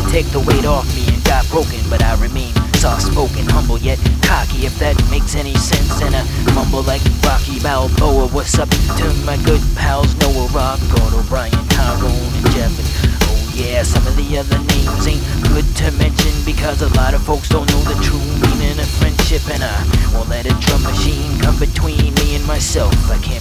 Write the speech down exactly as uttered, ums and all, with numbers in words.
take the weight off me and got broken, but I remain soft-spoken, humble yet cocky, if that makes any sense. And I mumble like Rocky Balboa. What's up to my good pals Noah, Rock, Gordo, Brian, Tyrone, and Jeff? And oh yeah, some of the other names ain't good to mention because a lot of folks don't know the true meaning of friendship. And I won't let a drum machine come between me and myself. I can't